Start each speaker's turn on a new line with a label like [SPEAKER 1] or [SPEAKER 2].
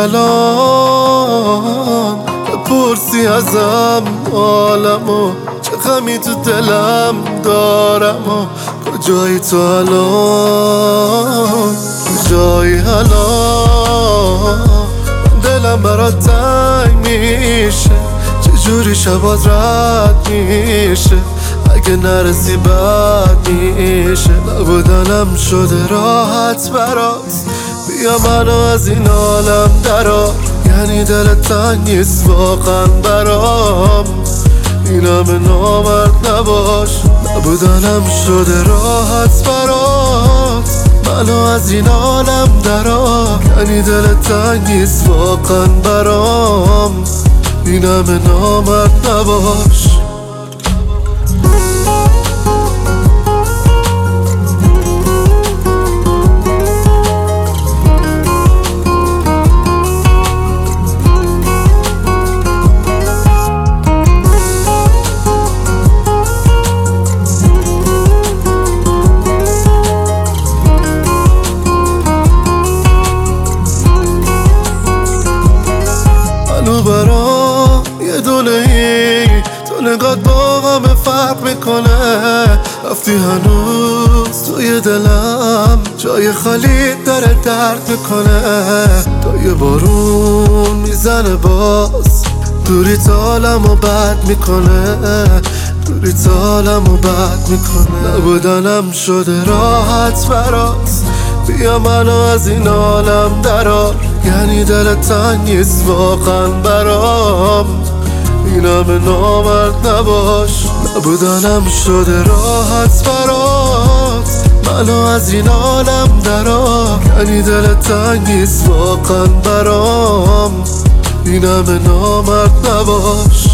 [SPEAKER 1] الان بپرسی ازم حالمو، چه غمی تو دلم دارم و کجایی تو الان، کجایی الان؟ دلم برات تنگ میشه، چجوری شبات رد میشه، اگه نرسی بد میشه. نبودنم شده راحت برات، بیا منو از این عالم درار، یعنی دلت تنگ نیست واقعا برام، این همه نامرد نباش. نبودنم شده راحت برات، منو از این عالم درار، یعنی دلت تنگ نیست واقعا برام، این همه نامرد نباش. برام یه دونه ای تو نگات با همه فرق میکنه، رفتی هنوز توی دلم جای خالی داره درد میکنه. تا یه بارون میزنه باز، دوری تالمو بد میکنه، دوری تالمو بد میکنه. نبودنم شده راحت برات، بیا منو از این عالم درار، یعنی دلت تنگ نیست واقعا برام، این همه نامرد نباش. نبودنم شده راحت برات، منو از این عالم درار، یعنی دلت تنگ نیست واقعا برام، این همه نامرد نباش.